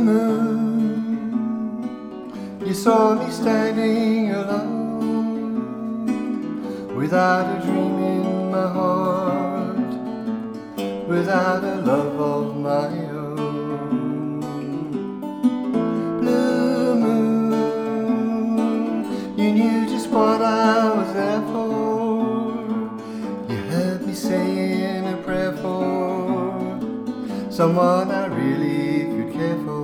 moon, you saw me standing alone, without a dream in my heart, without a love of my own. Blue moon, you knew just what I was there for. You heard me saying a prayer for someone I really could care for.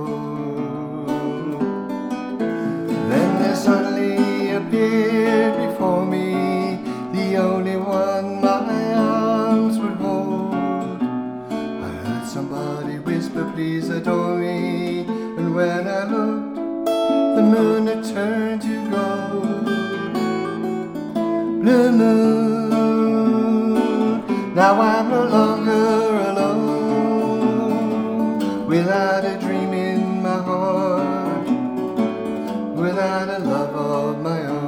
Then there suddenly appeared before me the only one my arms would hold. I heard somebody whisper, please adore me, and when I looked, the moon had turned to gold. Blue moon, now I'm no longer alone, without a dream in my heart, without a love of my own.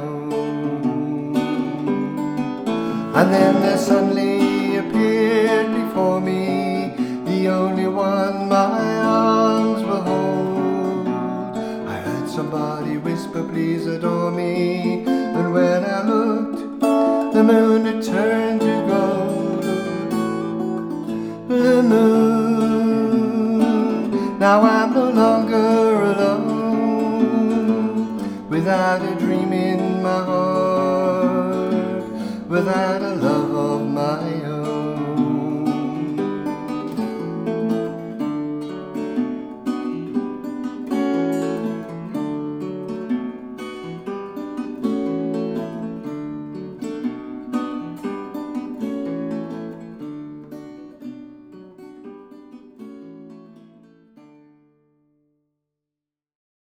And then there suddenly appeared before me the only one my arms will hold. I heard somebody whisper, please adore me, and when I looked, the moon had turned to gold. The moon, now I'm no longer alone, without a dream in my heart, without a love